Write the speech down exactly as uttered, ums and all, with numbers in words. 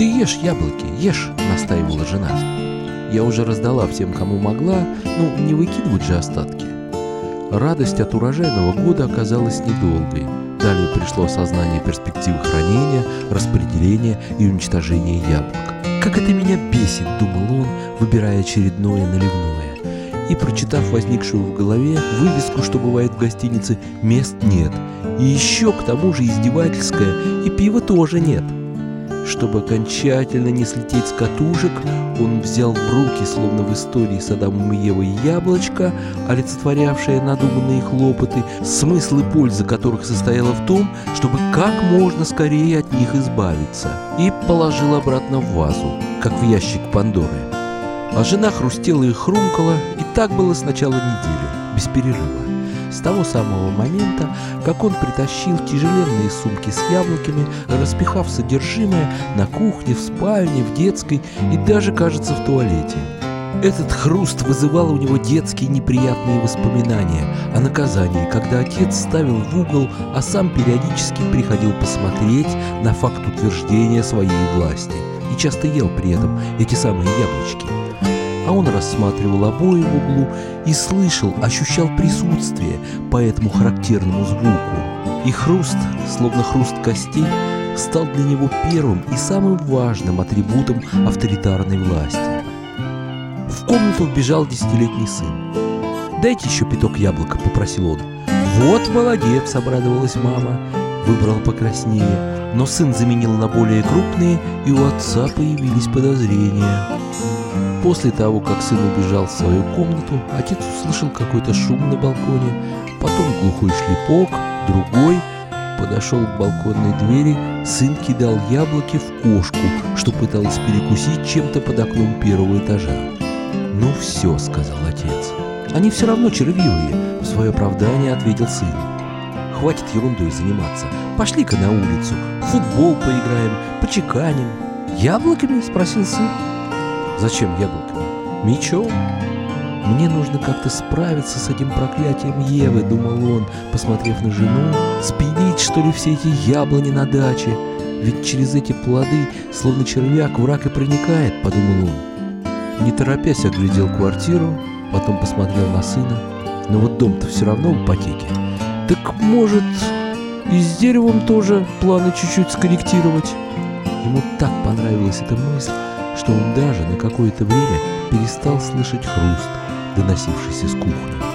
«Ты ешь яблоки, ешь», — настаивала жена. Я уже раздала всем, кому могла, ну, не выкидывать же остатки. Радость от урожайного года оказалась недолгой. Далее пришло осознание перспективы хранения, распределения и уничтожения яблок. «Как это меня бесит», — думал он, выбирая очередное наливное. И, прочитав возникшую в голове вывеску, что бывает в гостинице, мест нет. И еще к тому же издевательское, и пива тоже нет. Чтобы окончательно не слететь с катушек, он взял в руки, словно в истории с Адамом и Евой, яблочко, олицетворявшее надуманные хлопоты, смысл и польза которых состояла в том, чтобы как можно скорее от них избавиться, и положил обратно в вазу, как в ящик Пандоры. А жена хрустела и хрумкала, и так было с начала недели, без перерыва. С того самого момента, как он притащил тяжеленные сумки с яблоками, распихав содержимое на кухне, в спальне, в детской и даже, кажется, в туалете. Этот хруст вызывал у него детские неприятные воспоминания о наказании, когда отец ставил в угол, а сам периодически приходил посмотреть на факт утверждения своей власти и часто ел при этом эти самые яблочки. А он рассматривал обои в углу и слышал, ощущал присутствие по этому характерному звуку. И хруст, словно хруст костей, стал для него первым и самым важным атрибутом авторитарной власти. В комнату вбежал десятилетний сын. «Дайте еще пяток яблока», — попросил он. «Вот молодец», — обрадовалась мама, выбрала покраснее. Но сын заменил на более крупные, и у отца появились подозрения. После того, как сын убежал в свою комнату, отец услышал какой-то шум на балконе, потом глухой шлепок, другой. Подошел к балконной двери, сын кидал яблоки в кошку, что пыталась перекусить чем-то под окном первого этажа. «Ну все», — сказал отец. «Они все равно червивые», — в свое оправдание ответил сын. «Хватит ерундой заниматься. Пошли-ка на улицу, в футбол поиграем, почеканим». «Яблоками?» — спросил сын. «Зачем яблоками? Мечом. Мне нужно как-то справиться с этим проклятием Евы», — думал он, посмотрев на жену. «Спилить, что ли, все эти яблони на даче? Ведь через эти плоды, словно червяк, враг и проникает», — подумал он. Не торопясь оглядел квартиру, потом посмотрел на сына. Но вот дом-то все равно в ипотеке. Так может, и с деревом тоже планы чуть-чуть скорректировать? Ему так понравилась эта мысль, что он даже на какое-то время перестал слышать хруст, доносившийся с кухни.